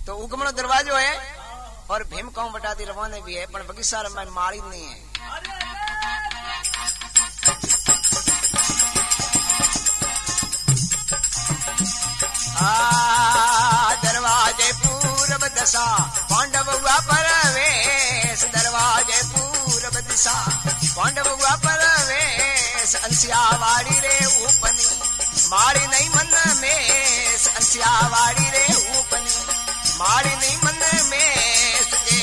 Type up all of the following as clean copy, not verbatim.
तो उगमनो दरवाजो है और भीम कहूं बटाती रवाने भी है, पर बगीचा में माड़ी नहीं है। दरवाजे पूरब दशा पांडव हुआ परवेश, दरवाजे पूरब दिशा पांडव हुआ परवेश, अंसियावाड़ी रे ऊपनी माड़ी नहीं मन में, अंसियावाड़ी रे ऊपनी माड़ी नहीं मन में सजे।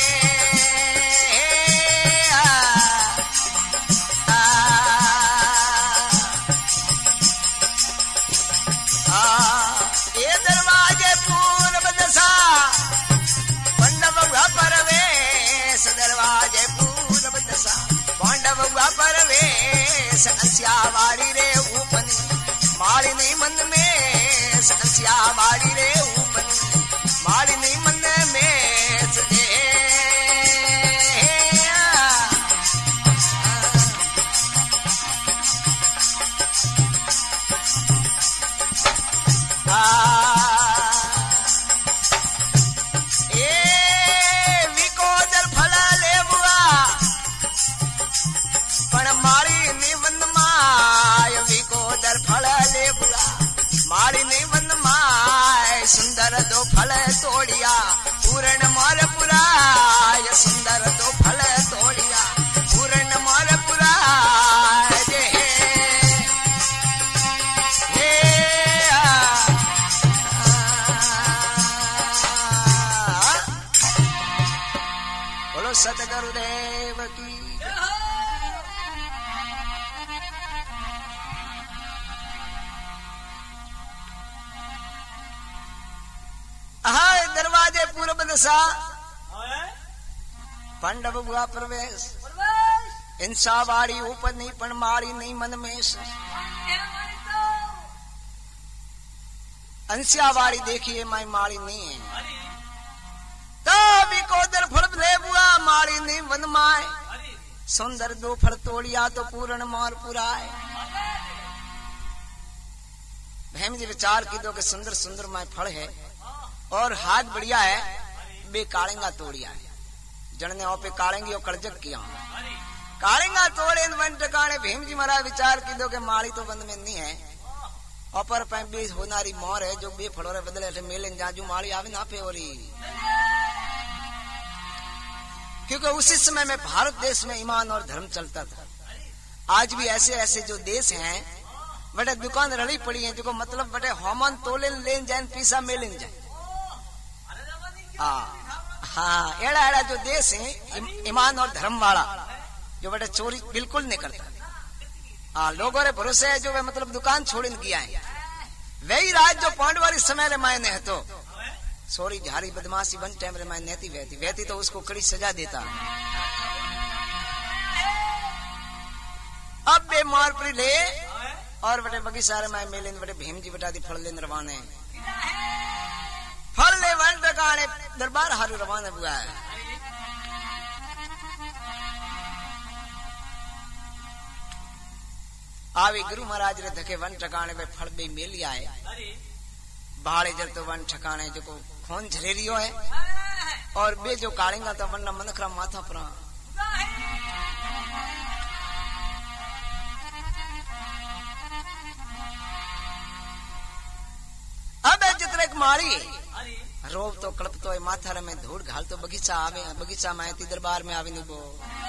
ये दरवाजे पूरब दशा पांडव हुआ परवेश, दरवाजे पूरब दशा पांडव हुआ परवेश, अंसियावाड़ी रे ऊपनी माड़ी नहीं मन में, अंसियावाड़ी रे ऊपनी माड़ी नहीं मन में सजे। सुंदर दो फल तोड़िया पूर्ण मोर पुराय, सुंदर दो फल तोड़िया पूर्ण मोर पुराय। बोलो सतगुरुदेव की। दरवाजे पूरब दशा पांडव हुआ प्रवेश, इंसावाड़ी ऊपर नहीं पण मारी नहीं मन में, अंसियावाड़ी देखिए माई मारी नहीं है, तभी को दर फल ले बुआ मारी नहीं मन माए, सुंदर दो फल तोड़िया तो पूर्ण मोर पुराए। भैम जी विचार की दो के सुंदर सुंदर माए फल है और हाथ बढ़िया है, बे कालेंगा तोड़िया है, जड़ने पे कालेंगी और कड़जक किया कालेंगा तोड़े वन टकाने। भीम जी महाराज विचार की दो के माड़ी तो बंद में नहीं है, अपर पे बे होनारी मोर है जो बे फड़ोरे बदले मेले जाजू माड़ी आवे ना पे ओरी, क्योंकि उसी समय में भारत देश में ईमान और धर्म चलता था। आज भी ऐसे ऐसे जो देश हैं बड़े दुकान रली पड़ी है, जो मतलब बड़े होमन तोले लेन जाए पीसा मेले जाए। हाँ एड़ा एड़ा जो देश है ईमान और धर्म वाला, जो बड़े चोरी बिल्कुल नहीं करता, लोगों रे भरोसे है जो वे मतलब दुकान छोड़ने किया है। वही राज जो पांडवारी समय रे मायने है तो सोरी झारी बदमाशी बन टाइम रे मायने नेती वहती वहती तो उसको कड़ी सजा देता। अब बे मार पड़ी ले और बड़े बगीचा रे माय मेले बड़े भीम जी बटा दी फल ले रवाने, फल ले वन टकाने दरबार हारू रवाना हुआ है। आवी गुरु महाराज रे धके वन टकाने में फल बे मेलिया है, भाड़े जल तो वन ठकाने जो खून झरेरियो है और बे जो कालेंगा तो वन्ना मनखरा माथा पर। अब जितने मारी रोब तो कड़प तो माथा रे में धूड़ घाल तो बगीचा आवे, बगीचा में आती दरबार में आवे नुबो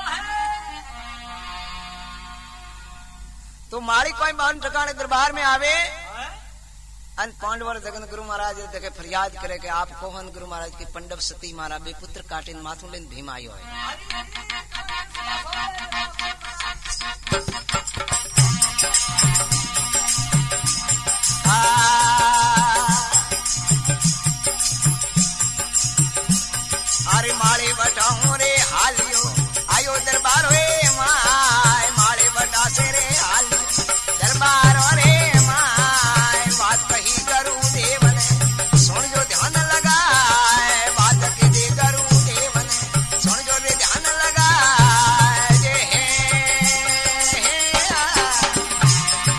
तो मारी कोई बान ठकाने दरबार में आवे अन पांडवर जगन गुरु महाराज देखे फरियाद करे कि आप कोहन गुरु महाराज की पंडव सती मारा बे पुत्र काटे माथू लेन भीम आयो है। अरे माले बटाऊ रे हालियो आयो दरबार रे माय, माले बटा से रे हालियो दरबार रे माय, बात कही करू देव ने सुन जो ध्यान लगाए, बात के दे करू देव ने सुन जो रे ध्यान लगाए।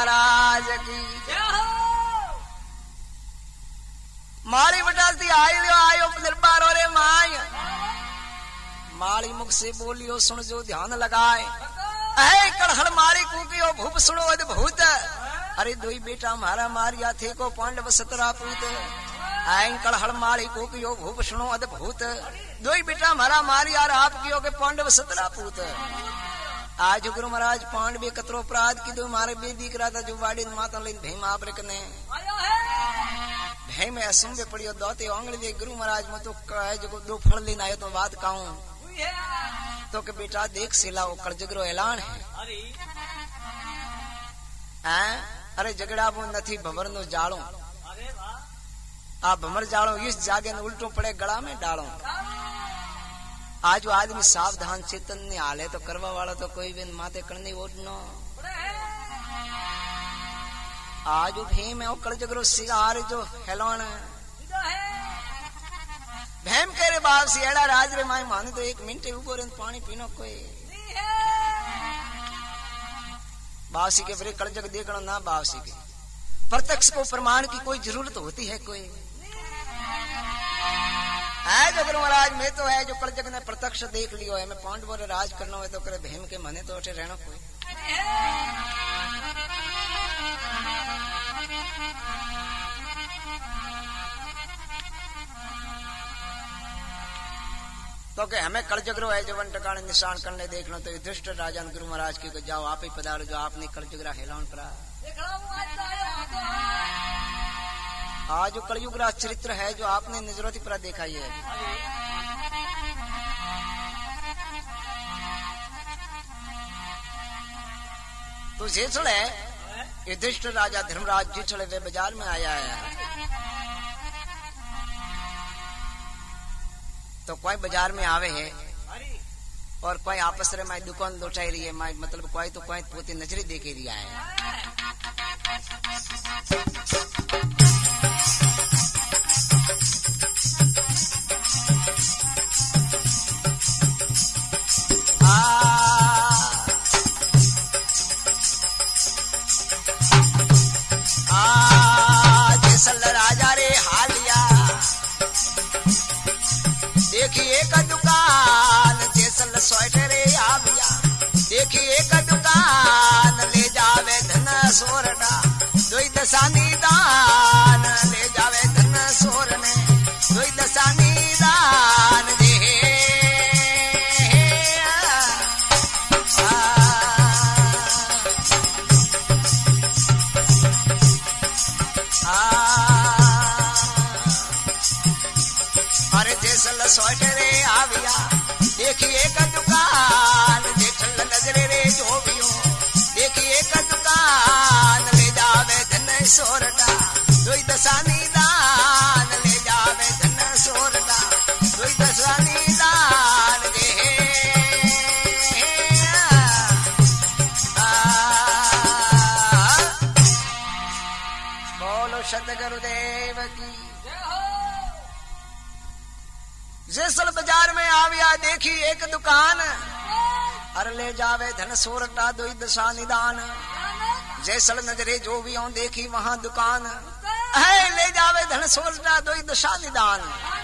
महाराज की। माली बटाती आयो दरबार और माय माली मुख से बोलियो सुन जो ध्यान लगाए। ऐ कड़हड़ माली कूकियो भूप सुनो अद्भुत। अरे दोई बेटा मारा मारिया थे को पांडव सतरा पूत। ऐ कड़हड़ माली कूकियो भूप सुनो अद्भुत। दोई बेटा मारा मारिया आप कियो के पांडव सतरा पूत। आज गुरु महाराज पांडवे कतरो अपराध की दो मारे बेदी करा था जो वाड़ी माता लेन भीम आप रखने भय में असुंबे पड़ियो दोते आंगली दे गुरु महाराज में तो कहे जो दो फल लेना आयो तो बात कहूं तो के बेटा देख सिला वो कलजगरो ऐलान है। अरे झगड़ा वो नथी भंवर नो जालो आ भंवर जालो इस जागे ने उल्टो पड़े गला में डालो। आज वो आदमी सावधान चेतन ने हाले तो करवा वाला तो कोई भी माते करने ओढ़नो। आज वो भीम है वो कलजगरो सिगार जो हेलोन भैम कह रे बाप से एड़ा राज रे माई माने तो एक मिनट ऊपर पानी पीनो कोई बासी के फिर कलजग देखना ना बासी के प्रत्यक्ष को प्रमाण की कोई जरूरत होती है कोई है जो गुरु महाराज में तो है जो कलजग ने प्रत्यक्ष देख लियो है मैं पांडवों रे राज करना है तो करे भीम के मने तो उठे रहना कोई तो के हमें कलजगरो है जवन टकाने निशान करने देख लो तो युधिष्ठिर राजा गुरु महाराज की जाओ आप ही पधारो जो आपने कलजुगरा हेलान करा। आज जो कलयुगरा चरित्र है जो आपने नजरोती पर देखा ही है। तो जे चले युधिष्ठिर राजा धर्मराज जी चले वे बाजार में आया है तो कोई बाजार में आवे है और कोई आपस में मैं दुकान लौटाई रही है मैं मतलब कोई तो कोई पोती नजरी देके रिया है। राजा रे हालिया देखिए का दुकान जैसल स्वेटर आविया देखिए का दुकान ले जावे धन सोरटा दोई दसानी दान ले जावे धन सोरने दोई दसानी दान दे अरे जैसल स्वेटर आविया देखिए का दुकान देखल नजरे रे जो भी हो देखिए का दुकान ले जावे धन सोरटा दोई दसानी दान ले जावे धन सोरटा दोई दसानी दान दे बोलो सतगुरुदेव की। जैसल बाजार में आविया देखी एक दुकान अर ले जावे धन सोरटा दोई दशा निदान जैसल नजरे जो भी आऊं देखी वहां दुकान है ले जावे धन सोरटा दोई दशा निदान।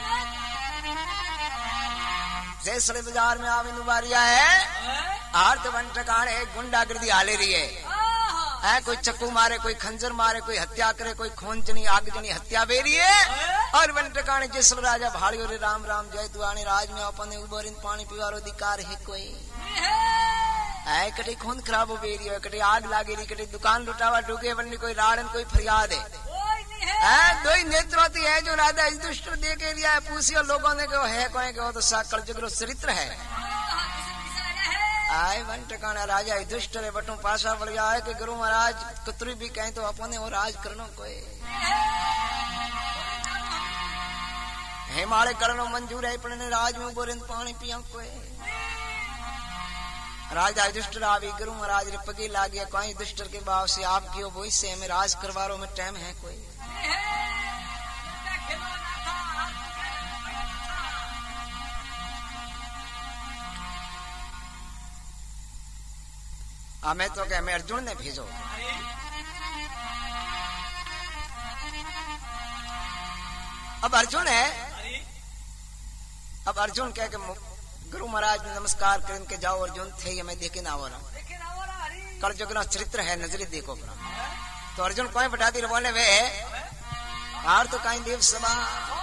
जैसल बाजार में आवे नुबारिया है आर्त वन टकाने गुंडागर्दी हाले रही है कोई चक्कू मारे कोई खंजर मारे कोई हत्या करे कोई खून जनी आग जनी हत्या बेरी है और वन टकाने जैसल राजा भाड़ियो रे राम राम जय तू आने राज में अपने उबरिन पानी पीवारो अधिकार है कोई कटे खून खराब हो बेरी है कटे आग लागेरी कटे दुकान लुटावा डूगे वन्नी कोई राड़न कोई फरियाद है दो ही नेत्रोती है जो राजा युधिष्ठ दे के लिया है पूछियो लोगों ने कहो है कोई कहो तो सा कलजुगरो चरित्र है आए वन टकाना राजा युधिष्ठ रे बटू पासा पड़ गया है कि गुरु महाराज कुतरी भी कहें तो अपने और राज करनो कोई हेमाड़े करनो मंजूर है पड़ने राज में बोरिंद पानी पिया कोई राजा युधिष्ठिर आवी गुरु महाराज रे पगे लागे कोई युधिष्ठिर के भाव से आप कियो वही से हमें राज करवारो में टाइम है कोई हमें तो क्या हमें अर्जुन ने भेजो अब अर्जुन है, अब अर्जुन कह के गुरु महाराज ने नमस्कार करके के जाओ अर्जुन थे ये मैं देखे ना हो रहा कल जो चरित्र है नजरे देखो अपना। तो अर्जुन कोई बता दी बोले वे हार तो कहीं देव सभा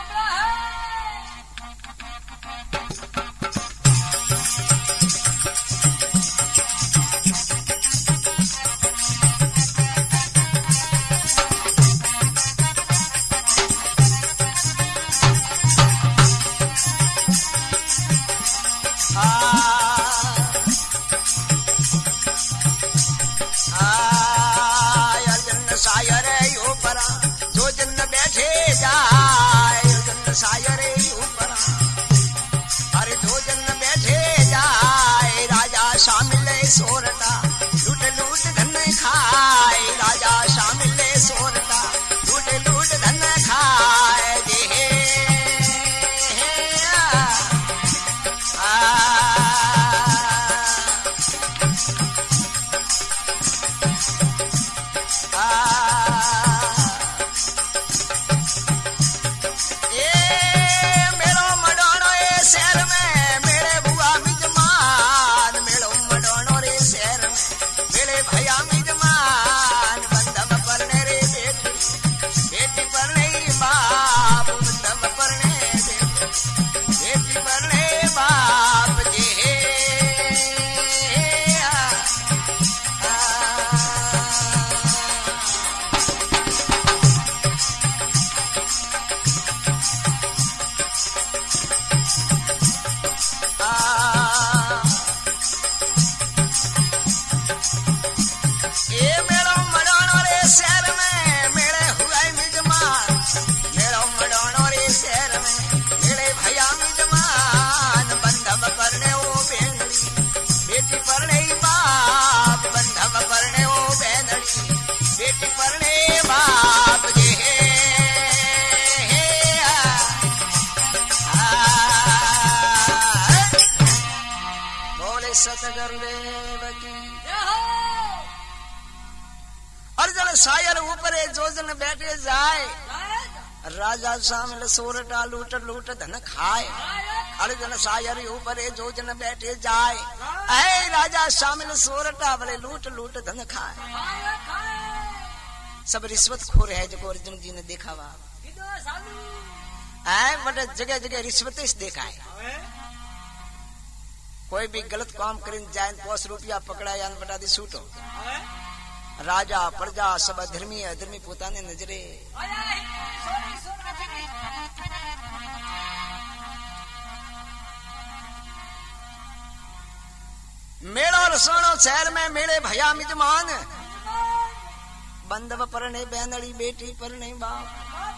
सायरे ऊपर अरे दो जन बैठे जाए राजा शामिल सोरता लूट लूट धन खाए राजा शामिल सोरता लूट लूट धन खाए सायर ऊपर जो जन बैठे जाए राजा शामिल सोरटा लूट लूट धन खाए। अर्जुन सायर ऊपर जो जन बैठे जाए ऐ राजा शामिल सोरटा बोले लूट लूट धन खाए। सब रिश्वत खोर है जो अर्जुन जी ने देखा हुआ बड़े जगह जगह रिश्वत देखा है। कोई भी गलत काम करे जाए 5 रुपया पकड़ा या बता दी सूटो राजा प्रजा सब अधर्मी अधर्मी पोताने नजरे मेड़ो रसोड़ो शहर में मेरे भया मिजमान बंधव परने बैनड़ी बेटी परने बाप।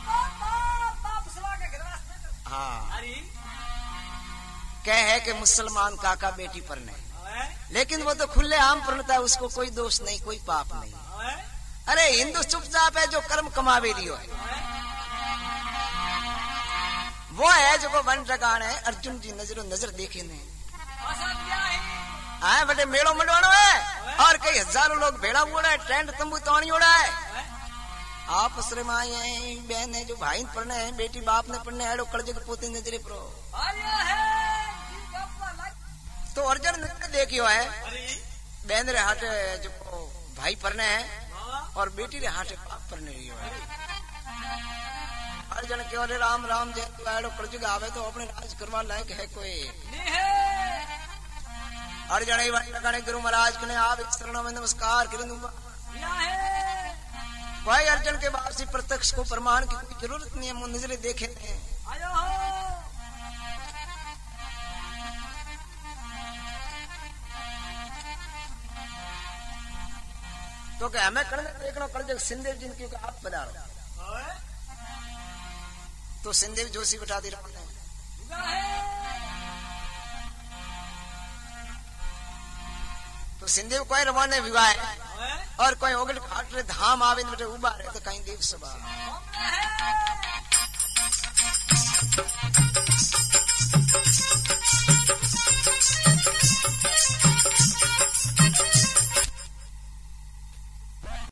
हाँ कह है कि मुसलमान काका बेटी परने लेकिन वो तो खुले आम प्रणता है उसको कोई दोष नहीं कोई पाप नहीं। अरे हिंदू चुपचाप है जो कर्म कमावे लियो है वो है जो को वन टकान है। अर्जुन जी नजरों नजर देखे ने आए बटे मेड़ो मंडवानो है और कई हजारों लोग भेड़ा उड़ा है टेंट तंबू तोड़ी उड़ा है आपस में माए बहन है जो भाई पढ़ने है बेटी बाप ने पढ़ने है कड़जे के पोते नजरे प्रो। तो अर्जुन ने देखियो है बहन रे हाथ जो भाई पढ़ने है और बेटी रे हाथ बाप पढ़ने रही है। अर्जुन क्यों रे राम राम जय कड़जुग आवे तो अपने राज करवा लायक है कोई अर्जुन गुरु महाराज ने आप शरणों में नमस्कार कर दूंगा। भाई अर्जुन के वापसी प्रत्यक्ष को प्रमाण की कोई जरूरत नहीं है नजरे देखे तो क्या हमें देखना कर जब सिंधेव जिनकी आप पधारो तो सिंधेव जोशी बिठा दी रहा तो सिंधेव कोई रवाने विवाह है और कोई ओगल फाट रे धाम आवे बेटे उबा रहे तो कहीं देव सभा